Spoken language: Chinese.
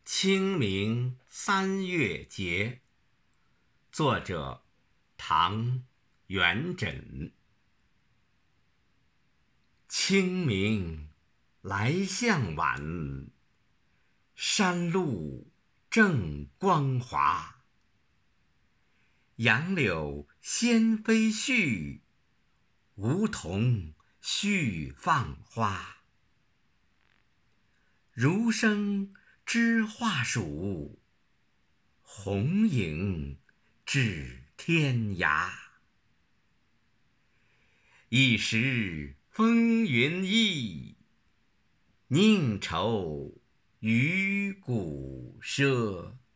清明3月节，作者唐·元稹。清明来向晚，山路正光华。杨柳先飞絮，梧桐续放花。儒生知画鼠，红影至天涯。一时风云异，宁愁与古奢。